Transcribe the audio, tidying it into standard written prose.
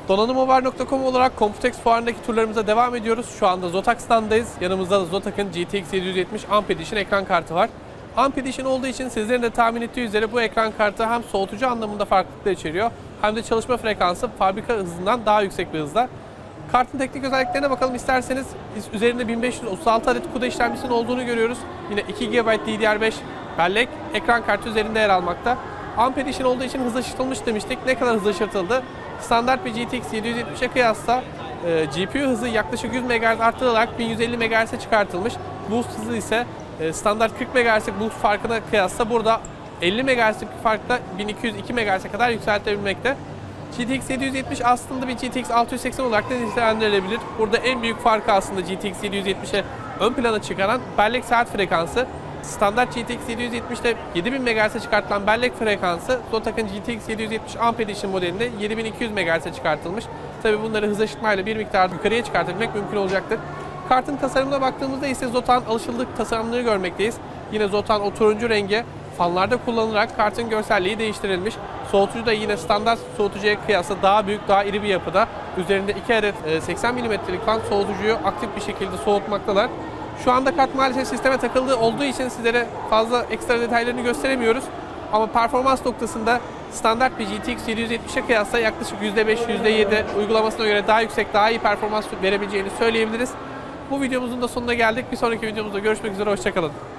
Donanımhaber.com olarak Computex fuarındaki turlarımıza devam ediyoruz. Şu anda Zotac standındayız. Yanımızda da Zotac'ın GTX 770 Amp Edition ekran kartı var. Amp Edition olduğu için sizlerin de tahmin ettiği üzere bu ekran kartı hem soğutucu anlamında farklılıklar içeriyor hem de çalışma frekansı fabrika hızından daha yüksek bir hızda. Kartın teknik özelliklerine bakalım isterseniz. Üzerinde 1536 adet CUDA işlemcisinin olduğunu görüyoruz. Yine 2 GB DDR5 bellek ekran kartı üzerinde yer almakta. Amp Edition olduğu için hızlı ışıtılmış demiştik. Ne kadar hızlı ışıtıldı? Standart bir GTX 770'e kıyasla GPU hızı yaklaşık 100 MHz arttırılarak 1150 MHz'e çıkartılmış. Boost hızı ise standart 40 MHz'lik boost farkına kıyasla burada 50 MHz'lik bir farkla 1202 MHz'e kadar yükseltebilmekte. GTX 770 aslında bir GTX 680 olarak da nitelendirilebilir. Burada en büyük farkı aslında GTX 770'e ön plana çıkaran bellek saat frekansı. Standart GTX 770'te 7000 MHz'e çıkartılan bellek frekansı Zotac'ın GTX 770 Amp Edition modelinde 7200 MHz'e çıkartılmış. Tabi bunları hız aşıtmayla bir miktar yukarıya çıkartabilmek mümkün olacaktır. Kartın tasarımına baktığımızda ise Zotac'ın alışıldık tasarımları görmekteyiz. Yine Zotac'ın o turuncu rengi fanlarda kullanılarak kartın görselliği değiştirilmiş. Soğutucu da yine standart soğutucuya kıyasla daha büyük, daha iri bir yapıda. Üzerinde 2 adet 80 mm'lik fan soğutucuyu aktif bir şekilde soğutmaktalar. Şu anda kart maalesef sisteme takıldığı olduğu için sizlere fazla ekstra detaylarını gösteremiyoruz. Ama performans noktasında standart bir GTX 770'e kıyasla yaklaşık %5, %7 uygulamasına göre daha yüksek, daha iyi performans verebileceğini söyleyebiliriz. Bu videomuzun da sonuna geldik. Bir sonraki videomuzda görüşmek üzere, hoşça kalın.